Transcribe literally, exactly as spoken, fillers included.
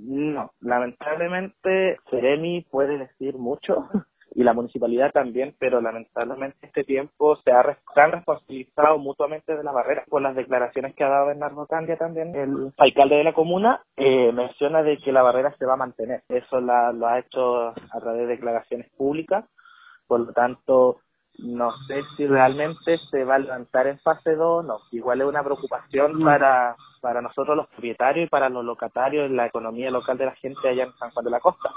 No, lamentablemente Ceremi puede decir mucho y la municipalidad también, pero lamentablemente este tiempo se, ha, se han responsabilizado mutuamente de las barreras por las declaraciones que ha dado Bernardo Candia también, el alcalde de la comuna, eh, menciona de que la barrera se va a mantener. Eso la, lo ha hecho a través de declaraciones públicas, por lo tanto no sé si realmente se va a levantar en fase dos, no, igual es una preocupación Mm. para, para nosotros los propietarios y para los locatarios, la economía local de la gente allá en San Juan de la Costa.